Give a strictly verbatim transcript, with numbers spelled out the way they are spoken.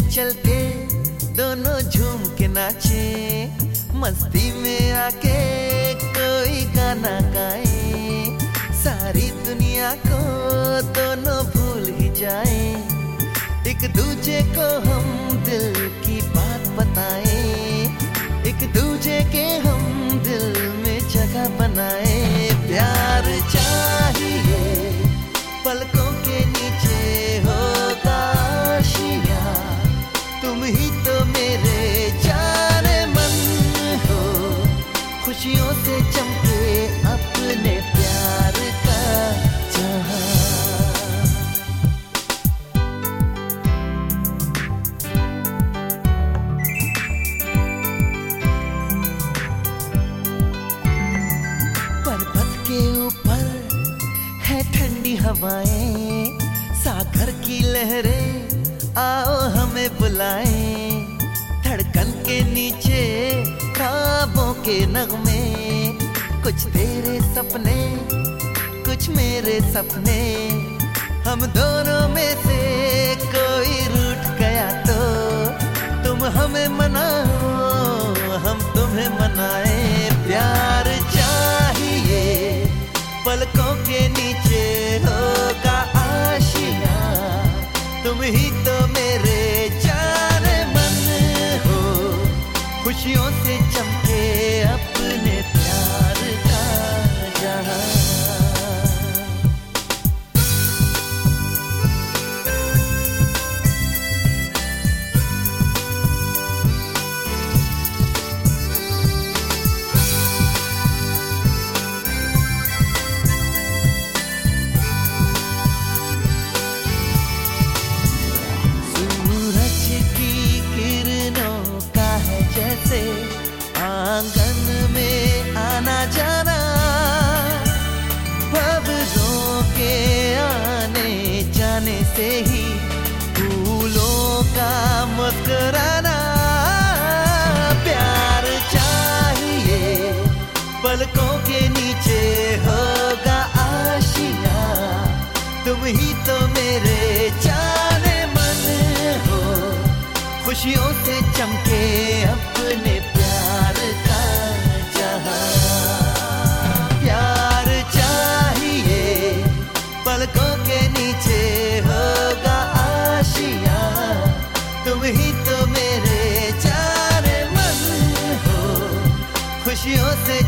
चलते दोनों झूम के नाचे, मस्ती में आके कोई गाना गाए, सारी दुनिया को दोनों भूल ही जाए, एक दूजे को हम दिल की बात बताए, एक दूजे के हम दिल में जगह बनाए। प्यार चाहिए पलकों के नीचे होगा आशिया, तुम ही तो मेरे जाने मन हो, खुशियों से चमके अपने प्यार का जहां। पर्वत के ऊपर है ठंडी हवाएं, सागर की लहरें आओ हमें बुलाएं, धड़कन के नीचे ख्वाबों के नगमे, कुछ तेरे सपने कुछ मेरे सपने, हम दोनों में से कोई रूठ गया तो तुम हमें मनाओ हम तुम्हें मनाए। प्यार चाहिए पलकों के नीचे होगा आशिया, तुम ही तो मेरे जाने मन हो, खुशियों से चमके अपने प्यार का जहां। जैसे आंगन में आना जाना, बबरों के आने जाने से ही फूलों का मुस्कुराना। प्यार चाहिए पलकों के नीचे होगा आशिया, तुम ही तो मेरे जाने मन हो, खुशियों से चमके अपने प्यार का जहां। प्यार चाहिए पलकों के नीचे होगा आशिया, तुम ही तो मेरे जाने मन हो, खुशियों से